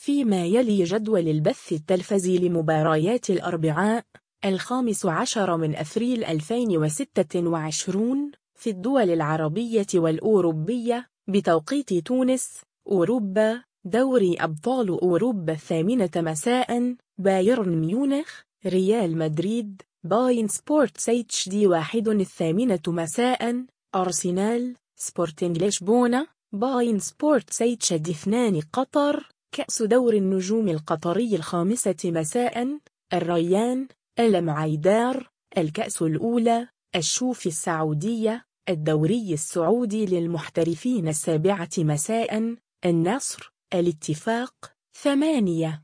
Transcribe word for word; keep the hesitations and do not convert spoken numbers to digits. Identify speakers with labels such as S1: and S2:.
S1: فيما يلي جدول البث التلفزي لمباريات الأربعاء الخامس عشر من أفريل ألفين وستة وعشرين في الدول العربية والأوروبية بتوقيت تونس. أوروبا: دوري أبطال أوروبا الثامنة مساء، بايرن ميونخ ريال مدريد باين سبورتس اتش دي واحد الثامنة مساء، أرسنال سبورتنج لشبونة باين سبورتس اتش دي اثنان قطر. كأس دور النجوم القطري الخامسة مساء، الريان المعيدار الكأس الأولى، الشوف السعودية الدوري السعودي للمحترفين السابعة مساء، النصر الاتفاق ثمانية.